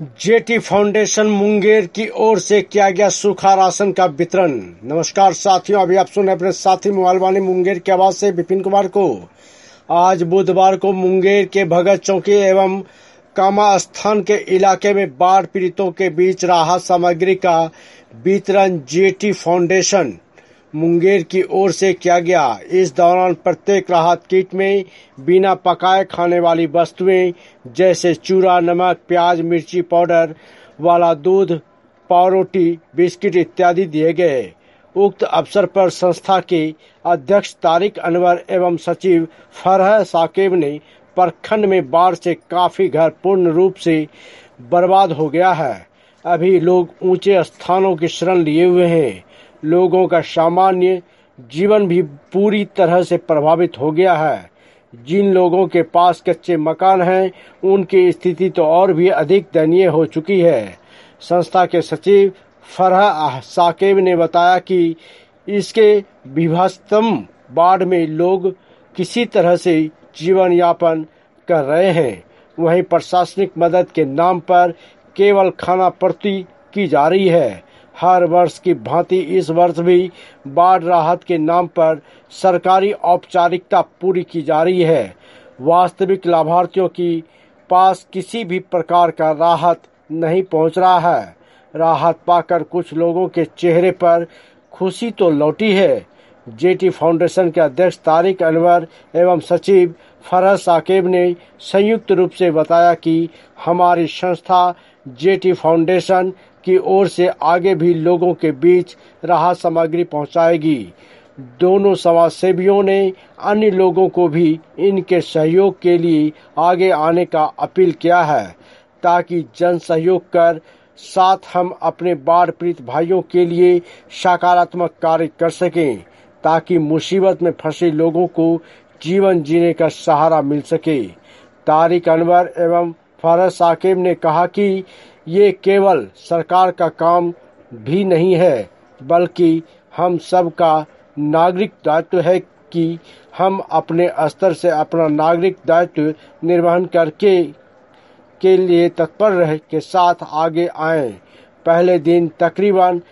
Jetty foundation Munger की ओर से किया गया सूखा राशन का वितरण। नमस्कार साथियों, अभी आप सुन रहे अपने साथी मोबाइल वाणी मुंगेर की आवाज से विपिन कुमार को। आज बुधवार को मुंगेर के भगत चौकी एवं कामा स्थान के इलाके में बाढ़ पीड़ितों के बीच राहत सामग्री का वितरण जेटी फाउंडेशन मुंगेर की ओर से किया गया। इस दौरान प्रत्येक राहत किट में बिना पकाए खाने वाली वस्तुएं जैसे चूरा, नमक, प्याज, मिर्ची पाउडर वाला दूध, पावरोटी, बिस्किट इत्यादि दिए गए। उक्त अवसर पर संस्था के अध्यक्ष तारिक अनवर एवं सचिव फरह साकिब ने प्रखंड में बाढ़ से काफी घर पूर्ण रूप से बर्बाद हो गया है। अभी लोग ऊंचे स्थानों की शरण लिए हुए हैं। लोगों का सामान्य जीवन भी पूरी तरह से प्रभावित हो गया है। जिन लोगों के पास कच्चे मकान हैं, उनकी स्थिति तो और भी अधिक दयनीय हो चुकी है। संस्था के सचिव फरह साकिब ने बताया कि इसके विभत्सम बाढ़ में लोग किसी तरह से जीवन यापन कर रहे हैं। वहीं प्रशासनिक मदद के नाम पर केवल खाना पूर्ति की जा रही है। हर वर्ष की भांति इस वर्ष भी बाढ़ राहत के नाम पर सरकारी औपचारिकता पूरी की जा रही है। वास्तविक लाभार्थियों के पास किसी भी प्रकार का राहत नहीं पहुंच रहा है। राहत पाकर कुछ लोगों के चेहरे पर खुशी तो लौटी है। जेटी फाउंडेशन के अध्यक्ष तारिक अनवर एवं सचिव फरह साकिब ने संयुक्त रूप से बताया कि हमारी संस्था जेटी फाउंडेशन की ओर से आगे भी लोगों के बीच राहत सामग्री पहुंचाएगी। दोनों समाज सेवियों ने अन्य लोगों को भी इनके सहयोग के लिए आगे आने का अपील किया है, ताकि जन सहयोग कर साथ हम अपने बाढ़ पीड़ित भाइयों के लिए सकारात्मक कार्य कर सकें, ताकि मुसीबत में फंसे लोगों को जीवन जीने का सहारा मिल सके। तारिक अनवर एवं फरह साकिब ने कहा कि ये केवल सरकार का काम भी नहीं है, बल्कि हम सब का नागरिक दायित्व है कि हम अपने स्तर से अपना नागरिक दायित्व निर्वहन करके के लिए तत्पर रह के साथ आगे आएं। पहले दिन तकरीबन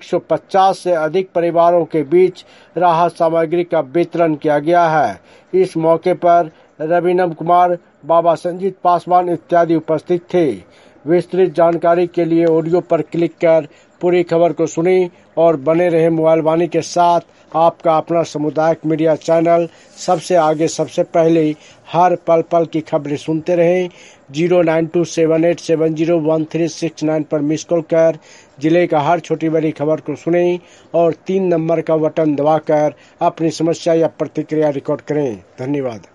150 से अधिक परिवारों के बीच राहत सामग्री का वितरण किया गया है। इस मौके पर रविनम कुमार, बाबा संजीत पासवान इत्यादि उपस्थित थे। विस्तृत जानकारी के लिए ऑडियो पर क्लिक कर पूरी खबर को सुनें और बने रहे मोबाइल वाणी के साथ। आपका अपना सामुदायिक मीडिया चैनल सबसे आगे सबसे पहले हर पल पल की खबरें सुनते रहें। 09278701369 पर मिस कॉल कर जिले का हर छोटी बड़ी खबर को सुनें और 3 नंबर का बटन दबाकर अपनी समस्या या प्रतिक्रिया रिकॉर्ड करें। धन्यवाद।